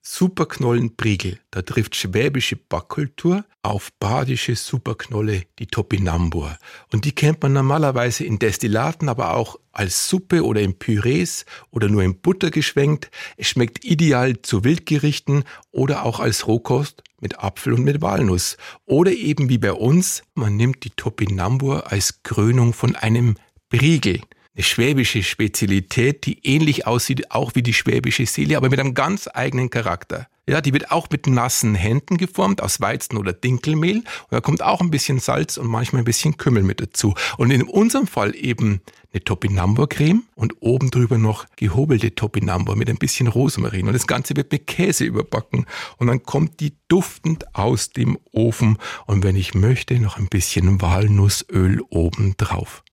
Superknollenpriegel, da trifft schwäbische Backkultur auf badische Superknolle, die Topinambur. Und die kennt man normalerweise in Destillaten, aber auch als Suppe oder in Pürees oder nur in Butter geschwenkt. Es schmeckt ideal zu Wildgerichten oder auch als Rohkost mit Apfel und mit Walnuss. Oder eben wie bei uns, man nimmt die Topinambur als Krönung von einem Priegel. Eine schwäbische Spezialität, die ähnlich aussieht, auch wie die schwäbische Seele, aber mit einem ganz eigenen Charakter. Ja, die wird auch mit nassen Händen geformt, aus Weizen- oder Dinkelmehl. Und da kommt auch ein bisschen Salz und manchmal ein bisschen Kümmel mit dazu. Und in unserem Fall eben eine Topinambur-Creme und oben drüber noch gehobelte Topinambur mit ein bisschen Rosmarin. Und das Ganze wird mit Käse überbacken. Und dann kommt die duftend aus dem Ofen. Und wenn ich möchte, noch ein bisschen Walnussöl oben drauf.